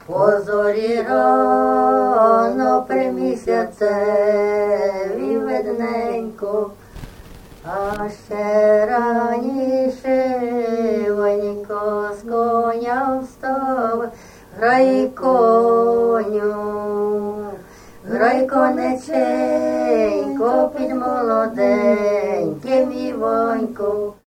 По зорі рано при місяцеві видненько, а ще раніше Ванько з коня встав. Грай коню, грай конеченько під молоденьким Івонько.